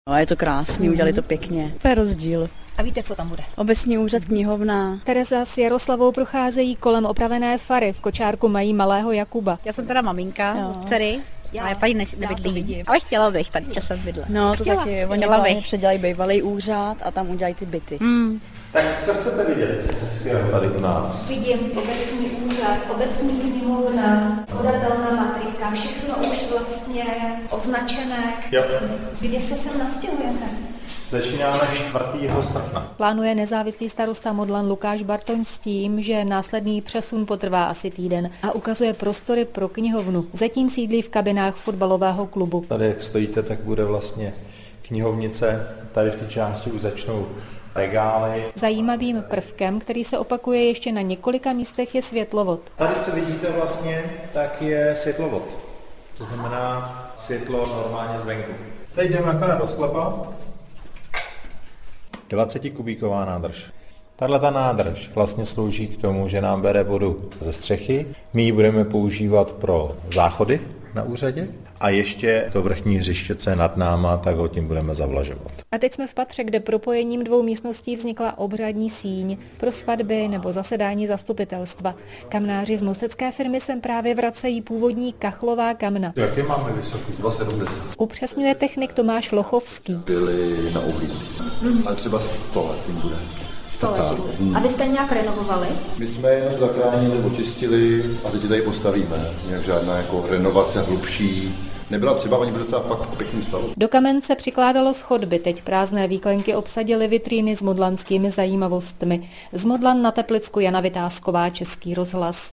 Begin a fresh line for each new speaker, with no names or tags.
No, je to krásný, udělali to pěkně. To je rozdíl.
A víte, co tam bude?
Obecní úřad, knihovna.
Tereza s Jaroslavou procházejí kolem opravené fary. V kočárku mají malého Jakuba.
Já jsem teda maminka dcery, ale paní nebydlí. Ale chtěla bych tady časem bydlet.
No, to taky. Oni vlastně předělají bývalý úřad a tam udělají ty byty.
Tak co chcete vidět hezkého tady u nás?
Vidím obecní úřad, obecní knihovna, podatelná matrika, všechno už vlastně označené.
Jo.
Kde se sem nastěhujete?
Začínáme 4. srpna.
Plánuje nezávislý starosta Modlan Lukáš Bartoň s tím, že následný přesun potrvá asi týden a ukazuje prostory pro knihovnu. Zatím sídlí v kabinách fotbalového klubu.
Tady, jak stojíte, tak bude vlastně knihovnice. Tady v té části už začnou regály.
Zajímavým prvkem, který se opakuje ještě na několika místech, je světlovod.
Tady, co vidíte vlastně, tak je světlovod. To znamená světlo normálně zvenku. Teď jdeme akorát do sklepa. 20-kubíková nádrž. Tato nádrž vlastně slouží k tomu, že nám bere vodu ze střechy. My ji budeme používat pro záchody na úřadě a ještě to vrchní hřiště, co je nad náma, tak ho tím budeme zavlažovat.
A teď jsme v patře, kde propojením 2 místností vznikla obřadní síň pro svatby nebo zasedání zastupitelstva. Kamnáři z mostecké firmy sem právě vracejí původní kachlová kamna.
Jaké máme vysoký? 2,70.
Upřesňuje technik Tomáš Lochovský.
Byly na uhlí. Ale třeba 100 let tím bude.
100 let. A vy jste nějak renovovali?
My jsme jenom zachránili, očistili a teď ji tady postavíme. Nějak žádná jako renovace hlubší. Nebyla třeba, ani bude docela fakt v pěkném stavu.
Do kamence přikládalo schodby, teď prázdné výklenky obsadily vitríny s modlanskými zajímavostmi. Z Modlan na Teplicku Jana Vytázková, Český rozhlas.